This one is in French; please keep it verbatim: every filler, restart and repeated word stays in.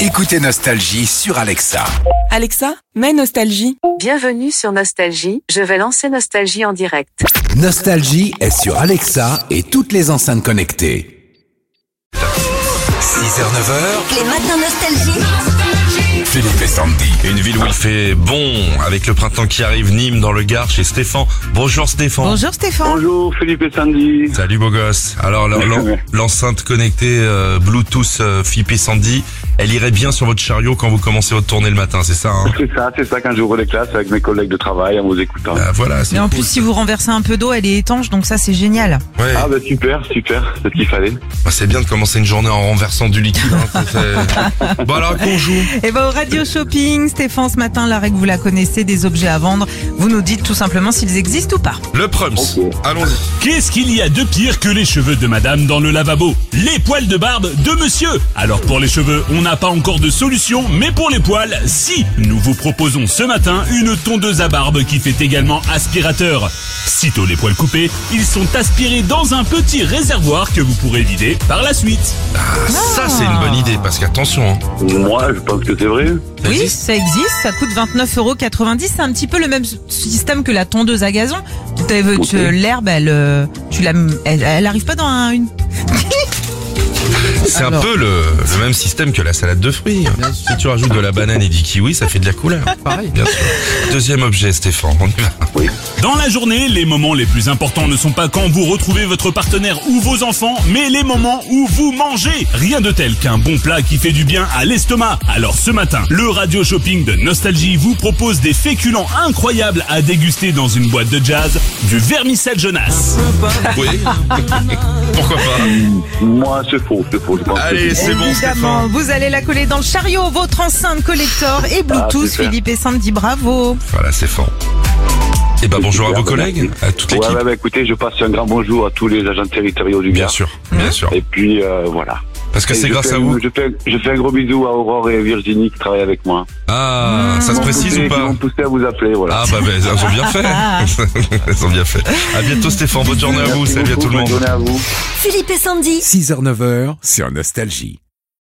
Écoutez Nostalgie sur Alexa. Alexa, mets Nostalgie. Bienvenue sur Nostalgie, je vais lancer Nostalgie en direct. Nostalgie est sur Alexa et toutes les enceintes connectées. six heures neuf heures. Les matins Nostalgie. Philippe et Sandy. Une ville où il fait bon, avec le printemps qui arrive, Nîmes dans le Gard, chez Stéphane. Bonjour Stéphane. Bonjour Stéphane. Bonjour Philippe et Sandy. Salut beau gosse. Alors l'en- l'en- l'enceinte connectée euh, Bluetooth euh, Philippe et Sandy, elle irait bien sur votre chariot quand vous commencez votre tournée le matin, c'est ça hein? C'est ça, c'est ça quand j'ouvre les classes avec mes collègues de travail en vous écoutant. Ah, voilà, c'est Mais en cool. plus, si vous renversez un peu d'eau, elle est étanche, donc ça, c'est génial. Ouais. Ah bah super, super, c'est ce qu'il fallait. Bah, c'est bien de commencer une journée en renversant du liquide. Hein, ça fait- Bon alors qu'on joue. Et ben au Radio Shopping, Stéphane, ce matin, la règle, vous la connaissez, des objets à vendre. Vous nous dites tout simplement s'ils existent ou pas. Le Prums. Ok. Allons-y. Qu'est-ce qu'il y a de pire que les cheveux de madame dans le lavabo? Les poils de barbe de monsieur. Alors pour les cheveux, on n'a pas encore de solution, mais pour les poils, si. Nous vous proposons ce matin une tondeuse à barbe qui fait également aspirateur. Sitôt les poils coupés, ils sont aspirés dans un petit réservoir que vous pourrez vider par la suite. Ah, ça c'est une bonne idée, parce qu'attention. Hein. Moi je pense que c'est vrai. Ça Oui, existe ça existe, ça coûte vingt-neuf euros quatre-vingt-dix. C'est un petit peu le même système que la tondeuse à gazon. Tu- Ok. tu- L'herbe, elle, euh, tu la, elle, elle arrive pas dans un- une... C'est un Alors. peu le, le même système que la salade de fruits. Si tu rajoutes de la banane et du kiwi, ça fait de la couleur. Pareil, bien sûr. Deuxième objet, Stéphane, on y va. Dans la journée, les moments les plus importants ne sont pas quand vous retrouvez votre partenaire ou vos enfants, mais les moments où vous mangez. Rien de tel qu'un bon plat qui fait du bien à l'estomac. Alors ce matin, le Radio Shopping de Nostalgie vous propose des féculents incroyables à déguster dans une boîte de jazz, du vermicelle Jonas. Oui. Pourquoi pas? Moi c'est faux, c'est faux, je pense. que Allez, c'est bon, Évidemment, Stéphane. vous allez la coller dans le chariot, votre enceinte collector et Bluetooth. super. Philippe et Sandy, bravo. Voilà, Stéphane. Et bah bonjour à super, vos collègues, merci. à toute Ouais, l'équipe. ouais, bah écoutez, je passe un grand bonjour à tous les agents territoriaux du Bien Gard. sûr, bien sûr. Et puis euh, voilà. Parce que Et c'est je grâce fais à un- vous. Je fais, je fais un gros bisou à Aurore et Virginie qui travaillent avec moi. Ah, ça se Ils m'ont précise poussé- ou Ils pas? m'ont poussé à vous appeler, voilà. Ah bah, bah elles ont bien fait. Elles ont bien fait. À bientôt Stéphane, bonne journée à vous, Merci salut à beaucoup, tout le bonne monde. journée à vous. Philippe et Sandy. six heures neuf heures sur Nostalgie.